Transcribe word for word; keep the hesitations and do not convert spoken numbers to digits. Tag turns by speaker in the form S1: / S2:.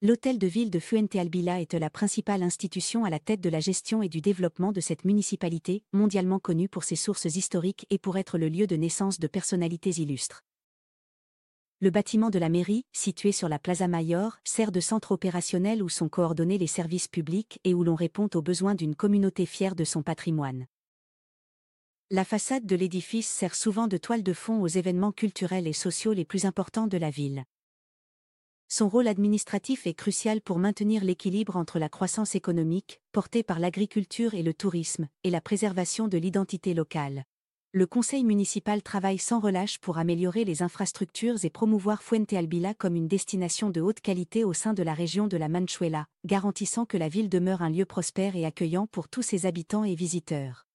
S1: L'hôtel de ville de Fuentealbilla est la principale institution à la tête de la gestion et du développement de cette municipalité, mondialement connue pour ses sources historiques et pour être le lieu de naissance de personnalités illustres. Le bâtiment de la mairie, situé sur la Plaza Mayor, sert de centre opérationnel où sont coordonnés les services publics et où l'on répond aux besoins d'une communauté fière de son patrimoine. La façade de l'édifice sert souvent de toile de fond aux événements culturels et sociaux les plus importants de la ville. Son rôle administratif est crucial pour maintenir l'équilibre entre la croissance économique, portée par l'agriculture et le tourisme, et la préservation de l'identité locale. Le conseil municipal travaille sans relâche pour améliorer les infrastructures et promouvoir Fuentealbilla comme une destination de haute qualité au sein de la région de la Manchuela, garantissant que la ville demeure un lieu prospère et accueillant pour tous ses habitants et visiteurs.